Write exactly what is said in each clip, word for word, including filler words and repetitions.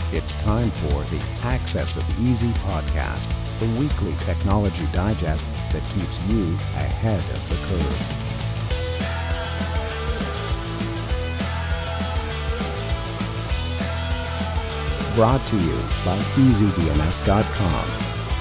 It's time for the Access of Easy podcast, the weekly technology digest that keeps you ahead of the curve. Brought to you by easy D N S dot com.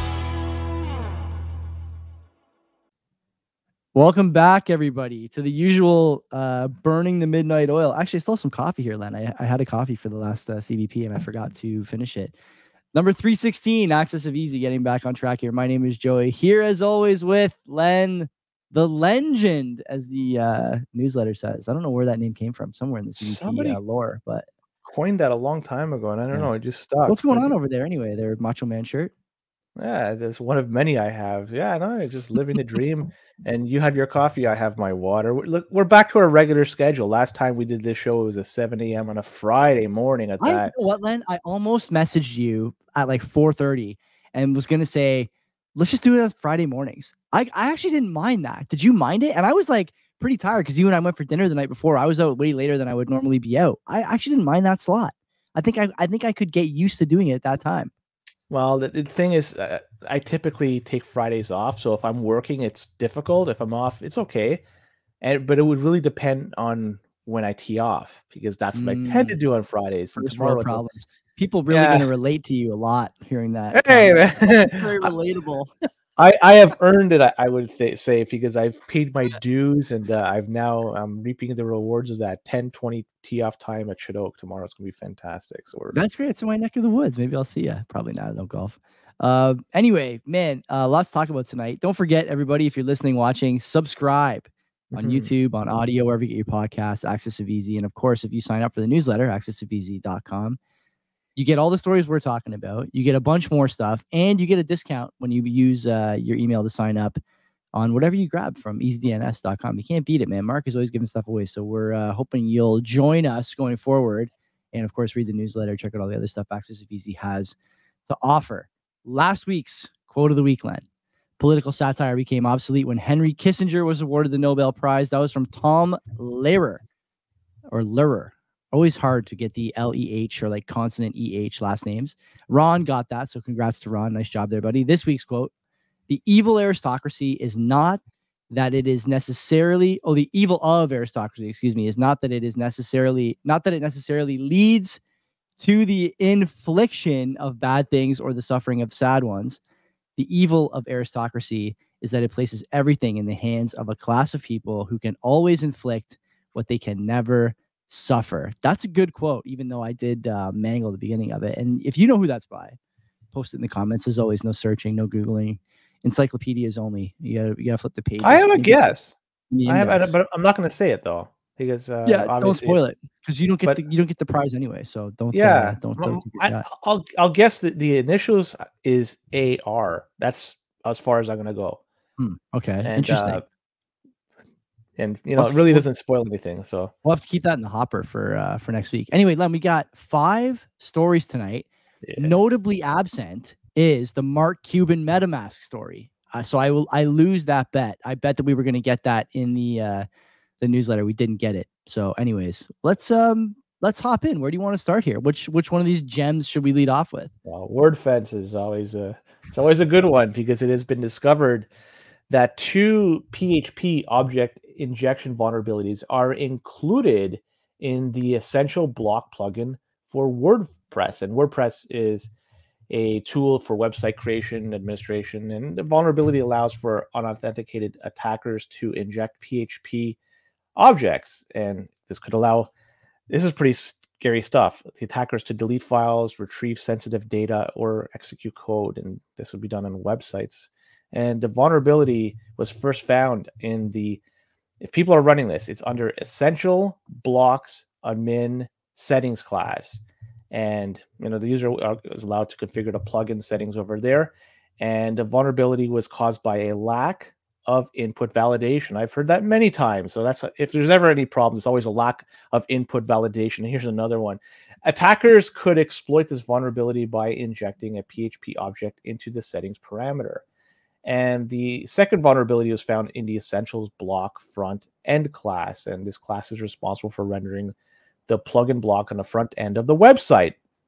Welcome back, everybody, to the usual uh, burning the midnight oil. Actually, I still have some coffee here, Len. I, I had a coffee for the last uh, C V P, and I forgot to finish it. Number three sixteen, Access of Easy, getting back on track here. My name is Joey, here as always with Len, the legend, as the uh, newsletter says. I don't know where that name came from, somewhere in the C V P Somebody uh, lore, but coined that a long time ago, and I don't yeah. know, it just stuck. What's going But on over there anyway? Their Macho Man shirt? yeah, that's one of many I have. Yeah, no, I just living the dream. And you have your coffee, I have my water. We're, look, we're back to our regular schedule. Last time we did this show, it was a seven a.m. on a Friday morning at I that. you know what, Len? I almost messaged you at like four thirty and was gonna say, let's just do it on Friday mornings. I, I actually didn't mind that. Did you mind it? And I was like pretty tired because you and I went for dinner the night before. I was out way later than I would normally be out. I actually didn't mind that slot. I think I I think I could get used to doing it at that time. Well, the, the thing is, uh, I typically take Fridays off. So if I'm working, it's difficult. If I'm off, it's okay. And but it would really depend on when I tee off, because that's what Mm. I tend to do on Fridays. And First tomorrow world it's a- problems. People really Yeah. going to relate to you a lot hearing that. Hey, comment. man. Very relatable. I, I have earned it, I, I would th- say, because I've paid my dues, and uh, I've now I'm reaping the rewards of that ten twenty tee off time at Chinook. Tomorrow it's going to be fantastic. So we're That's great. It's in my neck of the woods. Maybe I'll see you. Probably not. No golf. Uh, anyway, man, uh, lots to talk about tonight. Don't forget, everybody, if you're listening, watching, subscribe on Mhm. YouTube, on audio, wherever you get your podcasts, Access of Easy. And of course, if you sign up for the newsletter, access of easy dot com, you get all the stories we're talking about. You get a bunch more stuff, and you get a discount when you use uh, your email to sign up on whatever you grab from easy D N S dot com. You can't beat it, man. Mark is always giving stuff away. So we're uh, hoping you'll join us going forward. And of course, read the newsletter, check out all the other stuff Access of Easy has to offer. Last week's quote of the week, Len. Political satire became obsolete when Henry Kissinger was awarded the Nobel Prize. That was from Tom Lehrer, or Lehrer. Always hard to get the L E H or like consonant E H last names. Ron got that, so congrats to Ron. Nice job there, buddy. This week's quote: the evil aristocracy is not that it is necessarily, oh, the evil of aristocracy, excuse me, is not that it is necessarily, not that it necessarily leads to the infliction of bad things or the suffering of sad ones. The evil of aristocracy is that it places everything in the hands of a class of people who can always inflict what they can never suffer. That's a good quote, even though I did uh, mangle the beginning of it. And if you know who that's by, post it in the comments. As always, no searching, no Googling. Encyclopedias only. You gotta, you gotta flip the page. I have a guess. I I have, I, but I'm not going to say it though, because uh, yeah, don't spoil it's- it because you don't get but- the you don't get the prize anyway. So don't Yeah, uh, don't don't. um, take I, that. I'll I'll guess that the initials is A R. That's as far as I'm going to go. Hmm, okay, And, interesting. uh, and you know, Let's it really keep- doesn't spoil anything. So We'll have to keep that in the hopper for uh, for next week. Anyway, Len, we got five stories tonight. yeah. Notably absent is the Mark Cuban MetaMask story. Uh, so I will I lose that bet. I bet that we were going to get that in the uh, the newsletter. We didn't get it. So, anyways, let's um let's hop in. Where do you want to start here? Which which one of these gems should we lead off with? Well, WordFence is always a it's always a good one, because it has been discovered that two P H P object injection vulnerabilities are included in the essential block plugin for WordPress. And WordPress is a tool for website creation and administration, and the vulnerability allows for unauthenticated attackers to inject P H P objects. And this could allow, this is pretty scary stuff, the attackers to delete files, retrieve sensitive data, or execute code. And this would be done on websites. And the vulnerability was first found in the, if people are running this, it's under Essential Blocks Admin Settings class. And you know, the user is allowed to configure the plugin settings over there. And the vulnerability was caused by a lack of input validation. I've heard that many times. So that's, if there's ever any problem, it's always a lack of input validation. And here's another one. Attackers could exploit this vulnerability by injecting a P H P object into the settings parameter. And the second vulnerability was found in the Essentials block front end class. And this class is responsible for rendering the plugin block on the front end of the website.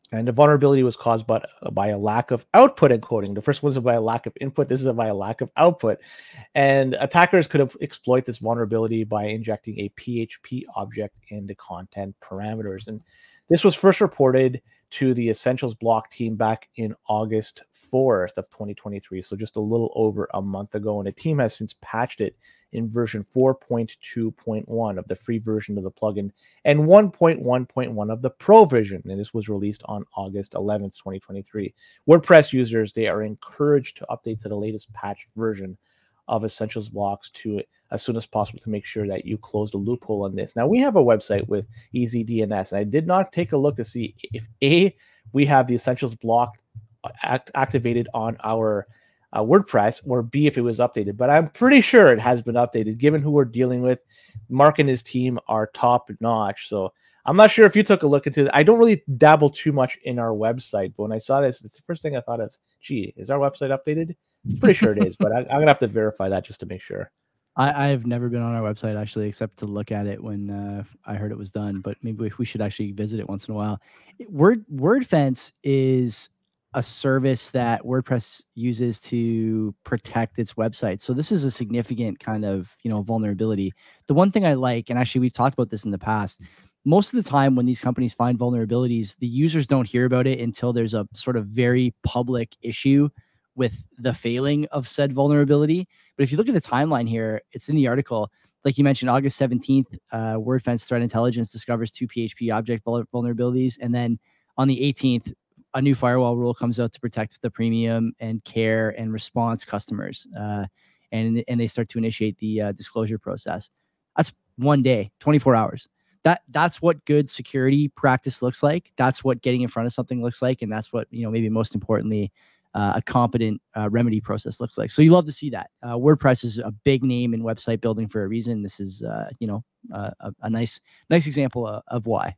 And the vulnerability was caused by, by a lack of output encoding. The first one was by a lack of input. This is by a lack of output. And attackers could have exploit this vulnerability by injecting a P H P object into content parameters. And this was first reported to the Essentials Block team back in August fourth of twenty twenty-three. So just a little over a month ago. And the team has since patched it in version four point two point one of the free version of the plugin and one point one point one of the pro version. And this was released on August eleventh, twenty twenty-three. WordPress users, they are encouraged to update to the latest patched version of Essentials Blocks to as soon as possible to make sure that you close the loophole on this. Now, we have a website with EasyDNS, and I did not take a look to see if A, we have the Essentials block act- activated on our uh, WordPress, or B, if it was updated. But I'm pretty sure it has been updated, given who we're dealing with. Mark and his team are top notch. So I'm not sure if you took a look into it. I don't really dabble too much in our website, but when I saw this, it's the first thing I thought of, gee, is our website updated? Pretty sure it is, but I, I'm going to have to verify that just to make sure. I, I've never been on our website actually, except to look at it when uh, I heard it was done. But maybe we should actually visit it once in a while. Word WordFence is a service that WordPress uses to protect its website. So this is a significant kind of, you know, vulnerability. The one thing I like, and actually we've talked about this in the past, most of the time when these companies find vulnerabilities, the users don't hear about it until there's a sort of very public issue with the failing of said vulnerability. But if you look at the timeline here, it's in the article. Like you mentioned, August seventeenth, uh, WordFence Threat Intelligence discovers two P H P object vulnerabilities. And then on the eighteenth, a new firewall rule comes out to protect the premium and care and response customers. Uh, and, and they start to initiate the uh, disclosure process. That's one day, twenty-four hours. That that's what good security practice looks like. That's what getting in front of something looks like. And that's what, you know, maybe most importantly, Uh, a competent uh, remedy process looks like. So you love to see that. Uh, WordPress is a big name in website building for a reason. This is, uh, you know, uh, a, a nice, nice example of, of why.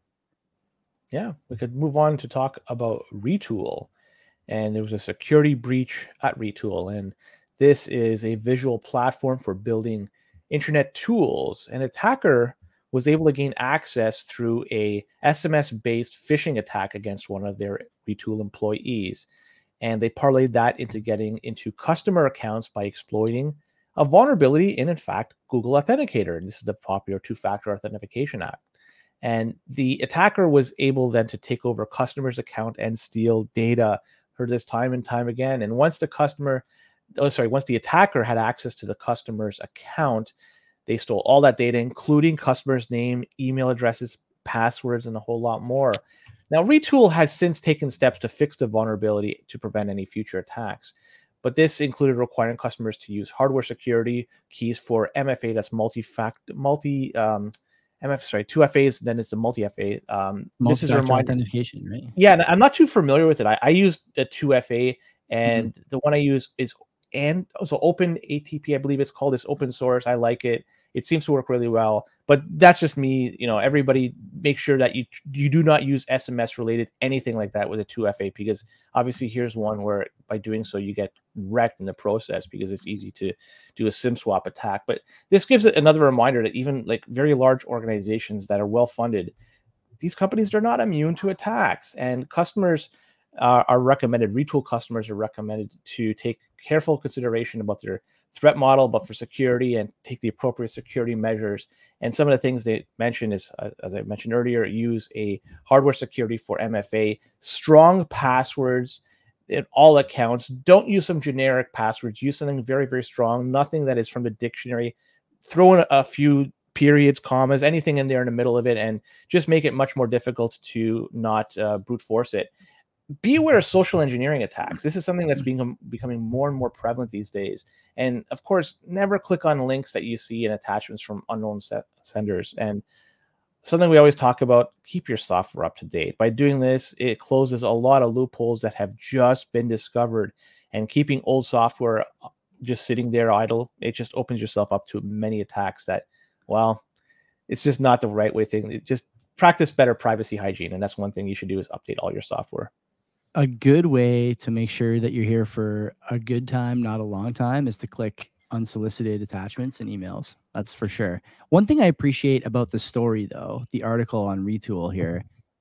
Yeah, we could move on to talk about Retool. And there was a security breach at Retool. And this is a visual platform for building internet tools. An attacker was able to gain access through a S M S-based phishing attack against one of their Retool employees. And they parlayed that into getting into customer accounts by exploiting a vulnerability in, in fact, Google Authenticator. This is the popular two-factor authentication app. And the attacker was able then to take over a customer's account and steal data. Heard this time and time again. And once the customer, oh, sorry, once the attacker had access to the customer's account, they stole all that data, including customer's name, email addresses, passwords, and a whole lot more. Now, Retool has since taken steps to fix the vulnerability to prevent any future attacks. But this included requiring customers to use hardware security keys for M F A, that's multi-fact, multi, um, M F, sorry, two F As, then it's the multi-F A. Um, this is a reminder. Authentication, right? Yeah, and I'm not too familiar with it. I, I use a two F A, and mm-hmm. the one I use is and also Open A T P, I believe it's called. It's open source. I like it. It seems to work really well, but that's just me. You know, everybody make sure that you you do not use S M S related anything like that with a two F A, because obviously here's one where by doing so you get wrecked in the process because it's easy to do a SIM swap attack. But this gives it another reminder that even like very large organizations that are well funded, these companies, they're not immune to attacks, and customers uh, are recommended. Retool customers are recommended to take careful consideration about their threat model, but for security, and take the appropriate security measures. And some of the things they mentioned is, uh, as I mentioned earlier, use a hardware security for M F A, strong passwords in all accounts. Don't use some generic passwords. Use something very, very strong, nothing that is from the dictionary. Throw in a few periods, commas, anything in there in the middle of it, and just make it much more difficult to not uh, brute force it. Be aware of social engineering attacks. This is something that's being, becoming more and more prevalent these days. And of course, never click on links that you see in attachments from unknown set senders. And something we always talk about, keep your software up to date. By doing this, it closes a lot of loopholes that have just been discovered. And keeping old software just sitting there idle, it just opens yourself up to many attacks that, well, it's just not the right way thing. It just practice better privacy hygiene. And that's one thing you should do, is update all your software. A good way to make sure that you're here for a good time, not a long time, is to click unsolicited attachments and emails. That's for sure. One thing I appreciate about the story, though, the article on Retool here,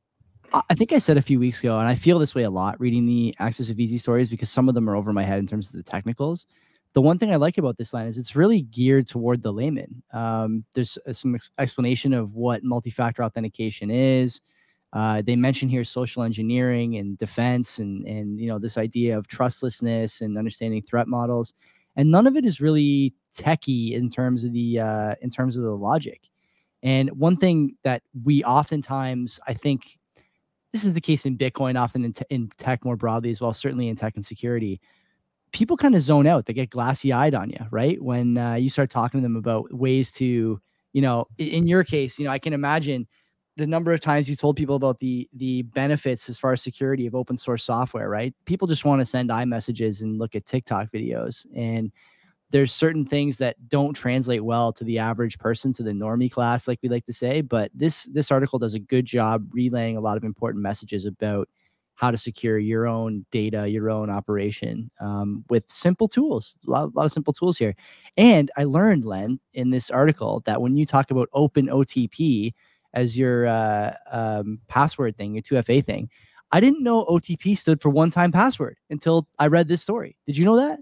I I think I said a few weeks ago, and I feel this way a lot reading the Access of Easy stories because some of them are over my head in terms of the technicals. The one thing I like about this line is it's really geared toward the layman. Um, there's uh, some ex- explanation of what multi-factor authentication is. Uh, they mention here social engineering and defense, and and you know this idea of trustlessness and understanding threat models, and none of it is really techie in terms of the uh, in terms of the logic. And one thing that we oftentimes, I think, this is the case in Bitcoin, often in, te- in tech more broadly as well, certainly in tech and security. People kind of zone out. They get glassy eyed on you, right? When uh, you start talking to them about ways to, you know, in, in your case, you know, I can imagine the number of times you told people about the the benefits as far as security of open source software, right? People just want to send iMessages and look at TikTok videos. And there's certain things that don't translate well to the average person, to the normie class, like we like to say. But this this article does a good job relaying a lot of important messages about how to secure your own data, your own operation, um, with simple tools. A lot, a lot of simple tools here. And I learned, Len, in this article that when you talk about open O T P as your uh, um, password thing, your two F A thing, I didn't know O T P stood for one-time password until I read this story. Did you know that?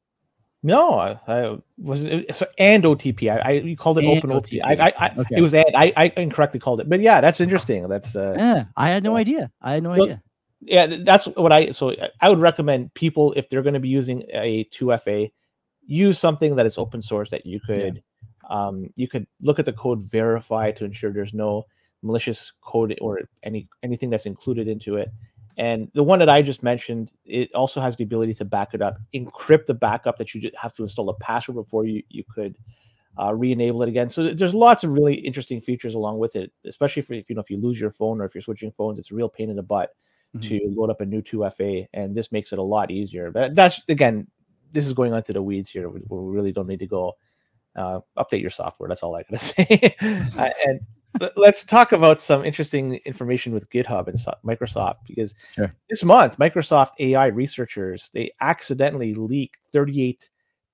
No, I, I was so and O T P. I, I you called it And open O T P. O T P. I, I, I Okay. it was and I, I incorrectly called it. But yeah, that's interesting. That's uh, Yeah, I had no yeah. idea. I had no So, idea. yeah, that's what I. So I would recommend people, if they're going to be using a two F A, use something that is open source that you could, yeah. um, you could look at the code, verify to ensure there's no malicious code or any anything that's included into it. And the one that I just mentioned, it also has the ability to back it up, encrypt the backup that you just have to install a password before you, you could uh, re-enable it again. So there's lots of really interesting features along with it, especially for, if you know if you lose your phone or if you're switching phones, it's a real pain in the butt mm-hmm. to load up a new two F A, and this makes it a lot easier. But that's, again, this is going on to the weeds here. We, we really don't need to go uh, update your software. That's all I gotta say. uh, and let's talk about some interesting information with GitHub and Microsoft, because sure. this month, Microsoft A I researchers, they accidentally leaked thirty-eight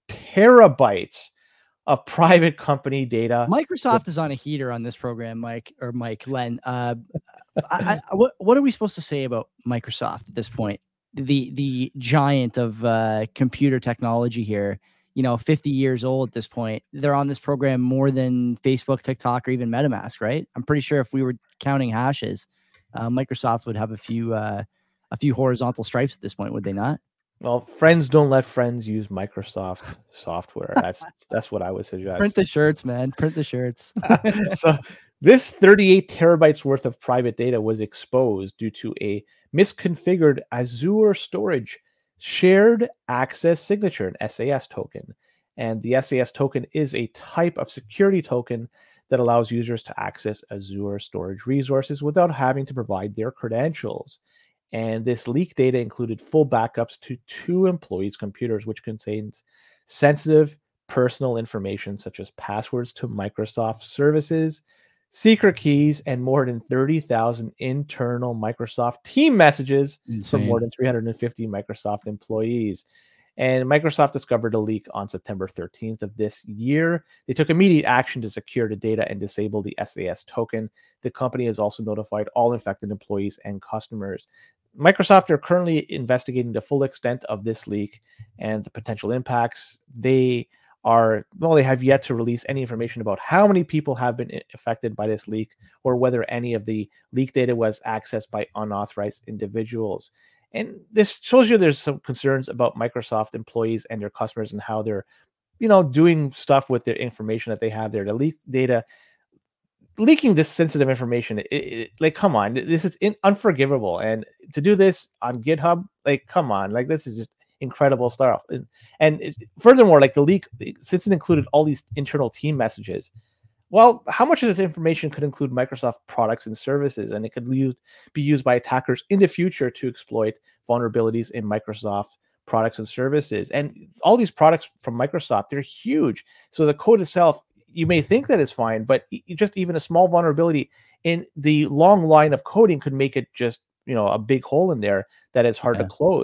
terabytes of private company data. Microsoft is on a heater on this program, Mike or Mike Len. Uh, I, I, what what are we supposed to say about Microsoft at this point? The the giant of uh, computer technology here. You know, fifty years old at this point. They're on this program more than Facebook, TikTok, or even MetaMask, right? I'm pretty sure if we were counting hashes, uh, Microsoft would have a few uh, a few horizontal stripes at this point, would they not? Well, friends don't let friends use Microsoft software. That's that's what I would suggest. Print the shirts, man. Print the shirts. So this thirty-eight terabytes worth of private data was exposed due to a misconfigured Azure storage shared access signature, an S A S token. And the S A S token is a type of security token that allows users to access Azure storage resources without having to provide their credentials. And this leaked data included full backups to two employees' computers, which contains sensitive personal information such as passwords to Microsoft services, secret keys, and more than thirty thousand internal Microsoft team messages Insane. From more than three hundred fifty Microsoft employees. And Microsoft discovered a leak on September thirteenth of this year. They took immediate action to secure the data and disable the S A S token. The company has also notified all infected employees and customers. Microsoft are currently investigating the full extent of this leak and the potential impacts. They are, well, they have yet to release any information about how many people have been affected by this leak or whether any of the leak data was accessed by unauthorized individuals. And this shows you there's some concerns about Microsoft employees and their customers and how they're, you know, doing stuff with their information that they have there. The leaked data, leaking this sensitive information, it, it, like, come on, this is in, unforgivable. And to do this on GitHub, like, come on, like, this is just incredible stuff. And, and it, furthermore, like, the leak, since it included all these internal team messages, well, how much of this information could include Microsoft products and services, and it could use, be used by attackers in the future to exploit vulnerabilities in Microsoft products and services? And all these products from Microsoft, they're huge. So the code itself, you may think that it's fine, but just even a small vulnerability in the long line of coding could make it just, you know, a big hole in there that is hard yeah. to close.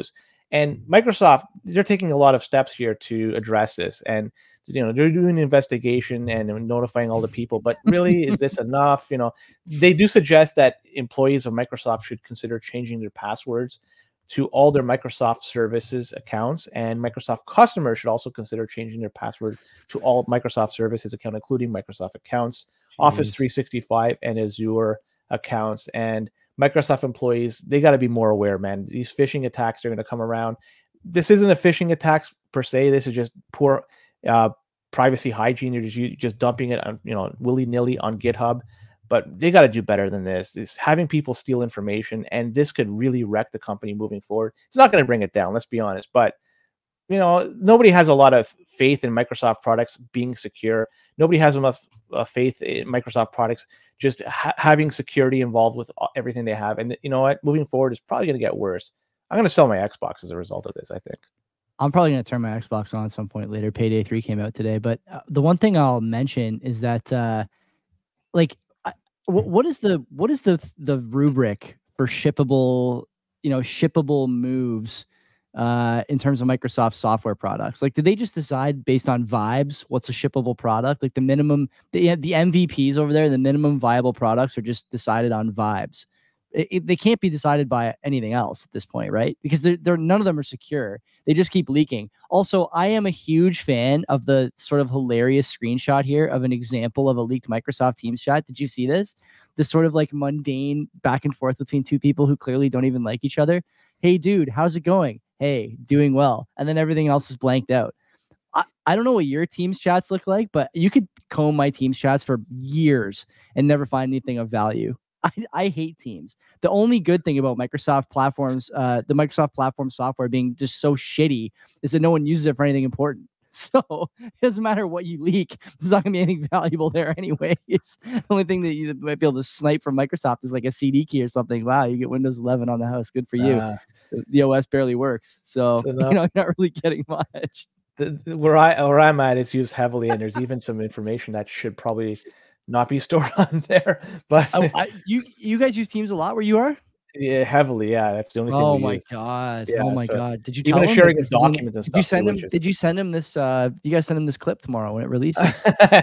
And Microsoft, they're taking a lot of steps here to address this. And, you know, they're doing an investigation and notifying all the people. But really, is this enough? You know, they do suggest that employees of Microsoft should consider changing their passwords to all their Microsoft services accounts. And Microsoft customers should also consider changing their password to all Microsoft services account, including Microsoft accounts, Jeez. Office three sixty-five, and Azure accounts. And Microsoft employees, they got to be more aware, man. These phishing attacks are going to come around. This isn't a phishing attack per se. This is just poor uh, privacy hygiene. You're just, you're just dumping it on, you know, willy-nilly on GitHub. But they got to do better than this. It's having people steal information, and this could really wreck the company moving forward. It's not going to bring it down, let's be honest. But, you know, nobody has a lot of faith in Microsoft products being secure. Nobody has enough uh, faith in Microsoft products just ha- having security involved with everything they have. And you know what? Moving forward, it's probably going to get worse. I'm going to sell my Xbox as a result of this, I think. I'm probably going to turn my Xbox on at some point later. Payday three came out today. But uh, the one thing I'll mention is that, uh, like, what is the what is the the rubric for shippable, you know, shippable moves uh, in terms of Microsoft software products? Like, did they just decide based on vibes what's a shippable product? Like the minimum, the the M V Ps over there, the minimum viable products are just decided on vibes. It, it, they can't be decided by anything else at this point, right? Because they're, they're none of them are secure. They just keep leaking. Also, I am a huge fan of the sort of hilarious screenshot here of an example of a leaked Microsoft Teams chat. Did you see this? This sort of like mundane back and forth between two people who clearly don't even like each other. Hey, dude, how's it going? Hey, doing well. And then everything else is blanked out. I, I don't know what your Teams chats look like, but you could comb my Teams chats for years and never find anything of value. I, I hate Teams. The only good thing about Microsoft platforms, uh, the Microsoft platform software being just so shitty, is that no one uses it for anything important. So it doesn't matter what you leak. There's not going to be anything valuable there anyway. It's the only thing that you might be able to snipe from Microsoft is like a C D key or something. Wow, you get Windows eleven on the house. Good for you. Uh, the O S barely works. So, you know, you're not really getting much. The, the, where, I, where I'm at, it's used heavily, and there's even some information that should probably not be stored on there. But I, I, you you guys use Teams a lot where you are? Yeah, heavily. Yeah, that's the only thing. Oh we my use. god! Yeah, oh my so god! Did you tell even him sharing that of documents and stuff? Did you send him? Just... Did you send him this? Uh, you guys send him this clip tomorrow when it releases?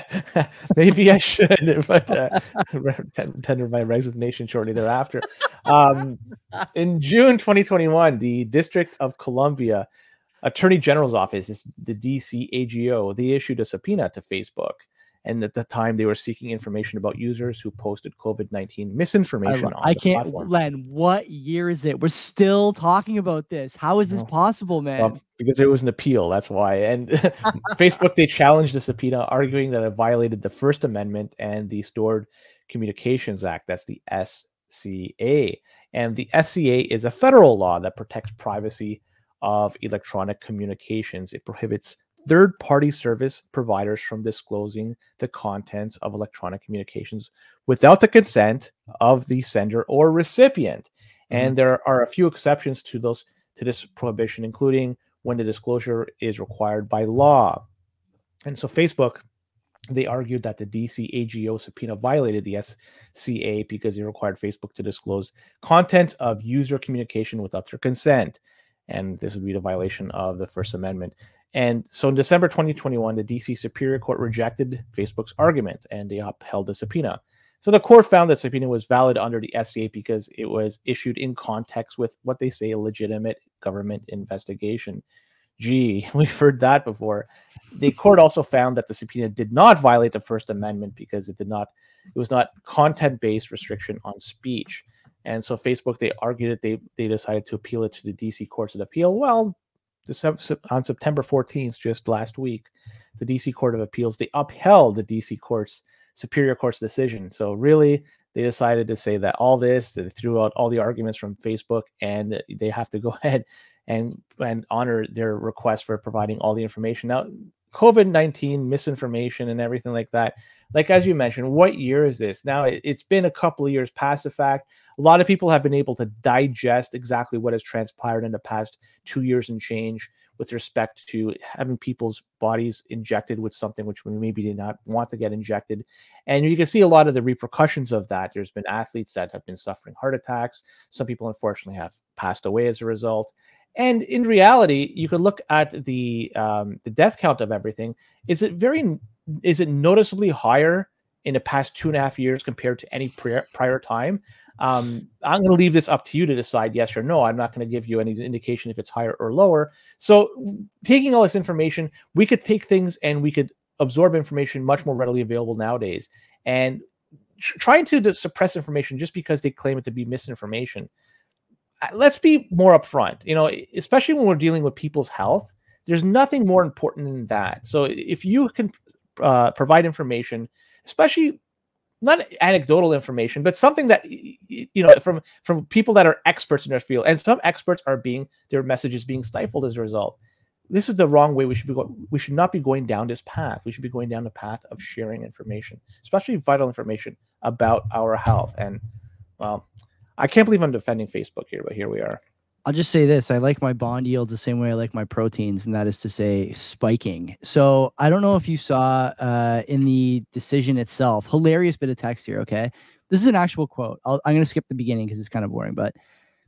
Maybe I should, but uh, tender my resignation shortly thereafter. Um, in June twenty twenty-one, the District of Columbia Attorney General's Office, is the D C A G O, they issued a subpoena to Facebook. And at the time, they were seeking information about users who posted COVID nineteen misinformation I, on I the can't, platform. Len, what year is it? We're still talking about this. How is this well, possible, man? Well, because it was an appeal, that's why. And Facebook, they challenged the subpoena, arguing that it violated the First Amendment and the Stored Communications Act. That's the S C A. And the S C A is a federal law that protects privacy of electronic communications. It prohibits third-party service providers from disclosing the contents of electronic communications without the consent of the sender or recipient. Mm-hmm. And there are a few exceptions to those to this prohibition, including when the disclosure is required by law. And so Facebook, they argued that the D C A G O subpoena violated the S C A because it required Facebook to disclose content of user communication without their consent. And this would be the violation of the First Amendment. And so in December twenty twenty-one, the D C Superior Court rejected Facebook's argument and they upheld the subpoena. So the court found that subpoena was valid under the S C A because it was issued in context with what they say a legitimate government investigation. Gee, we've heard that before. The court also found that the subpoena did not violate the First Amendment because it did not, it was not content-based restriction on speech. And so Facebook, they argued that they they decided to appeal it to the D C Courts of Appeal. Well, on September fourteenth, just last week, the D C Court of Appeals, they upheld the D C Court's Superior Court's decision. So really, they decided to say that all this, they threw out all the arguments from Facebook, and they have to go ahead and, and honor their request for providing all the information. Now, COVID nineteen misinformation and everything like that, like as you mentioned, what year is this? Now, it, it's been a couple of years past the fact. A lot of people have been able to digest exactly what has transpired in the past two years and change with respect to having people's bodies injected with something which we maybe did not want to get injected. And you can see a lot of the repercussions of that. There's been athletes that have been suffering heart attacks. Some people, unfortunately, have passed away as a result. And in reality, you could look at the um, the death count of everything. Is it very is it noticeably higher in the past two and a half years compared to any prior, prior time? Um, I'm going to leave this up to you to decide yes or no. I'm not going to give you any indication if it's higher or lower. So taking all this information, we could take things and we could absorb information much more readily available nowadays. And tr- trying to suppress information just because they claim it to be misinformation, let's be more upfront, you know, especially when we're dealing with people's health. There's nothing more important than that. So if you can uh, provide information, especially not anecdotal information, but something that, you know, from from people that are experts in their field, and some experts are being, their messages being stifled as a result. This is the wrong way we should be going. We should not be going down this path. We should be going down the path of sharing information, especially vital information about our health. And well, I can't believe I'm defending Facebook here, but here we are. I'll just say this. I like my bond yields the same way I like my proteins, and that is to say spiking. So I don't know if you saw uh, in the decision itself, hilarious bit of text here, okay? This is an actual quote. I'll, I'm going to skip the beginning because it's kind of boring, but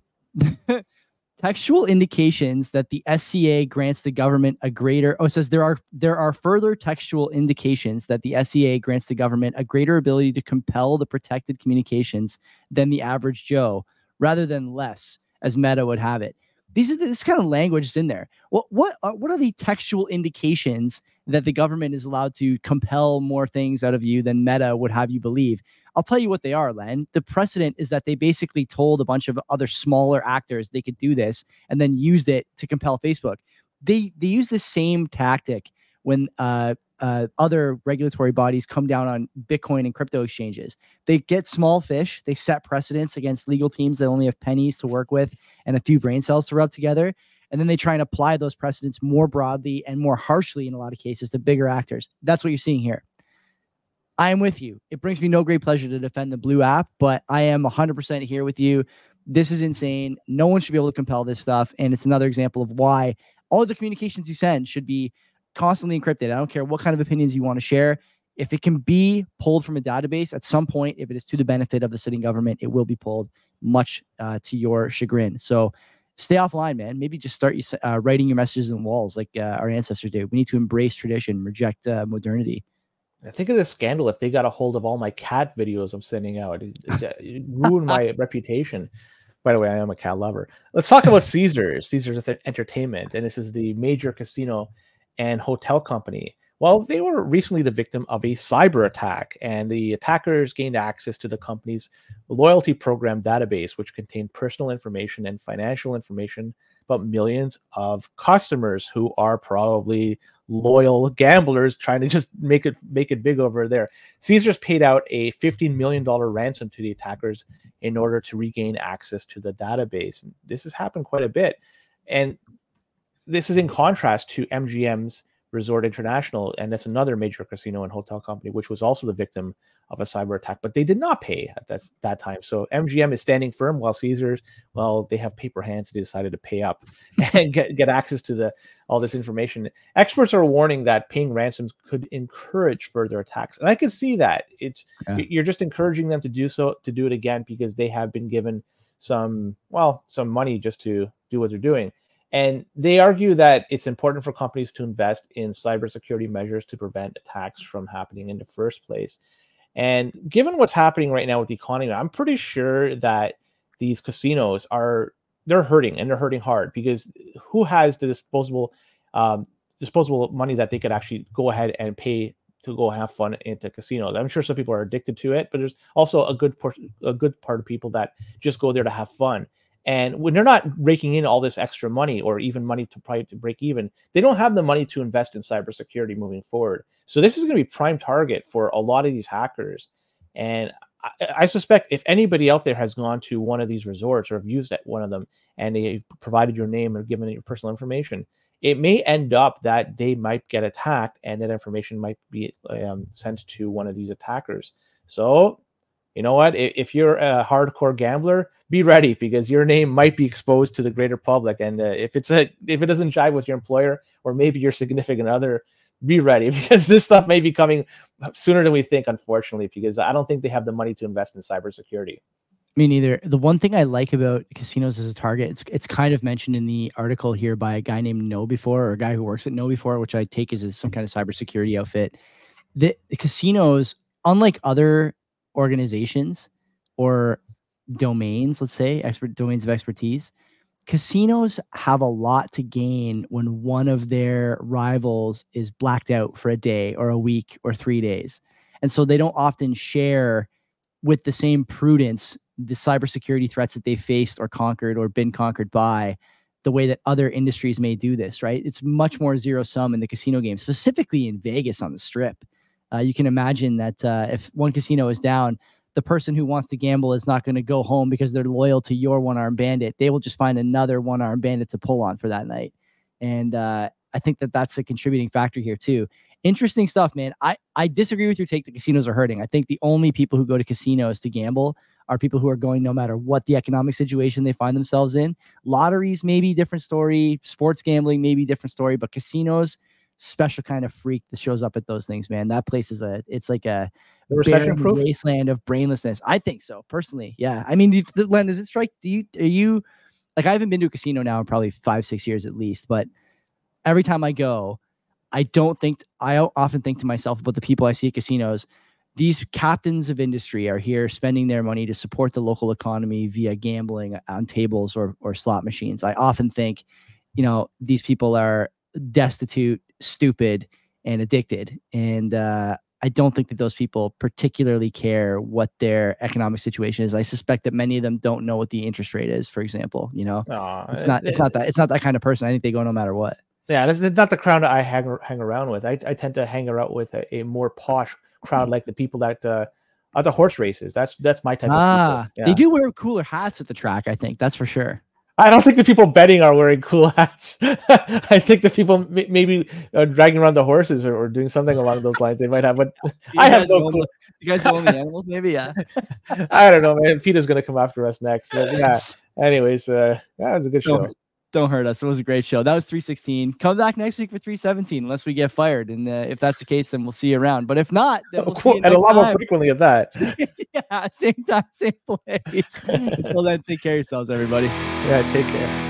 textual indications that the S C A grants the government a greater, oh, it says there are, there are further textual indications that the S C A grants the government a greater ability to compel the protected communications than the average Joe, rather than less, as Meta would have it. These are this kind of language is in there. What what are, what are the textual indications that the government is allowed to compel more things out of you than Meta would have you believe? I'll tell you what they are, Len. The precedent is that they basically told a bunch of other smaller actors they could do this and then used it to compel Facebook. They they use the same tactic when uh, uh, other regulatory bodies come down on Bitcoin and crypto exchanges. They get small fish. They set precedents against legal teams that only have pennies to work with and a few brain cells to rub together. And then they try and apply those precedents more broadly and more harshly in a lot of cases to bigger actors. That's what you're seeing here. I am with you. It brings me no great pleasure to defend the Blue app, but I am one hundred percent here with you. This is insane. No one should be able to compel this stuff. And it's another example of why all of the communications you send should be constantly encrypted. I don't care what kind of opinions you want to share. If it can be pulled from a database at some point, if it is to the benefit of the sitting government, it will be pulled, much uh, to your chagrin. So stay offline, man. Maybe just start uh, writing your messages in walls like uh, our ancestors did. We need to embrace tradition, reject uh, modernity. I think of the scandal if they got a hold of all my cat videos I'm sending out. It, it, it ruined my reputation. By the way, I am a cat lover. Let's talk about Caesars. Caesars Entertainment, and this is the major casino and hotel company. Well, they were recently the victim of a cyber attack, and the attackers gained access to the company's loyalty program database, which contained personal information and financial information about millions of customers who are probably loyal gamblers trying to just make it make it big over there. Caesars paid out a fifteen million dollars ransom to the attackers in order to regain access to the database. And this has happened quite a bit. And this is in contrast to M G M's Resort International, and that's another major casino and hotel company, which was also the victim of a cyber attack, but they did not pay at that, that time. So M G M is standing firm, while Caesars, well, they have paper hands. They decided to pay up and get, get access to the all this information. Experts are warning that paying ransoms could encourage further attacks, and I can see that. It's yeah. You're just encouraging them to do so, to do it again, because they have been given some, well, some money just to do what they're doing. And they argue that it's important for companies to invest in cybersecurity measures to prevent attacks from happening in the first place. And given what's happening right now with the economy, I'm pretty sure that these casinos are, they're hurting, and they're hurting hard, because who has the disposable um, disposable money that they could actually go ahead and pay to go have fun into casinos? I'm sure some people are addicted to it, but there's also a good por- a good part of people that just go there to have fun. And when they're not raking in all this extra money, or even money to probably to break even, they don't have the money to invest in cybersecurity moving forward. So this is going to be prime target for a lot of these hackers. And I, I suspect if anybody out there has gone to one of these resorts or have used at one of them, and they've provided your name or given it your personal information, it may end up that they might get attacked, and that information might be um, sent to one of these attackers. So, you know what? If you're a hardcore gambler, be ready, because your name might be exposed to the greater public. And uh, if it's a if it doesn't jive with your employer or maybe your significant other, be ready, because this stuff may be coming sooner than we think, unfortunately, because I don't think they have the money to invest in cybersecurity. Me neither. The one thing I like about casinos as a target, it's it's kind of mentioned in the article here by a guy named KnowBe4, or a guy who works at KnowBe4, which I take as a, some kind of cybersecurity outfit. The, the casinos, unlike other organizations or domains, let's say expert domains of expertise, casinos have a lot to gain when one of their rivals is blacked out for a day or a week or three days. And so they don't often share with the same prudence the cybersecurity threats that they faced or conquered or been conquered by, the way that other industries may do this, right? It's much more zero sum in the casino game, specifically in Vegas on the Strip. Uh, you can imagine that uh, if one casino is down, the person who wants to gamble is not going to go home because they're loyal to your one-armed bandit. They will just find another one-armed bandit to pull on for that night. And uh, I think that that's a contributing factor here too. Interesting stuff, man. I, I disagree with your take that casinos are hurting. I think the only people who go to casinos to gamble are people who are going no matter what the economic situation they find themselves in. Lotteries, maybe different story. Sports gambling, maybe different story. But casinos, special kind of freak that shows up at those things, man. That place is a, it's like a recession-proof wasteland of brainlessness. I think so, personally. Yeah. I mean, Len, does it strike, do you, are you, like, I haven't been to a casino now in probably five, six years at least, but every time I go, I don't think, I often think to myself about the people I see at casinos. These captains of industry are here spending their money to support the local economy via gambling on tables or, or slot machines. I often think, you know, these people are destitute, stupid, and addicted. And uh, I don't think that those people particularly care what their economic situation is. I suspect that many of them don't know what the interest rate is, for example. You know, Aww, it's not, it's not that, it's not that kind of person. I think they go no matter what. Yeah, that's not the crowd I hang, hang around with. I, I tend to hang around with a, a more posh crowd, like the people that uh, are the horse races. That's that's my type ah, of people. Yeah. They do wear cooler hats at the track, I think. That's for sure. I don't think the people betting are wearing cool hats. I think the people m- maybe uh, dragging around the horses or, or doing something along those lines. They might have, but I have no clue. You guys own the animals, maybe? Yeah. I don't know, man. Peter's going to come after us next. But yeah, anyways, uh, that was a good show. Don't, don't hurt us. It was a great show. That was three sixteen. Come back next week for three seventeen, unless we get fired. And uh, if that's the case, then we'll see you around. But if not, then we'll see you and a lot time. more frequently at that. Yeah, same time, same place. Until then, take care of yourselves, everybody. Yeah, take care.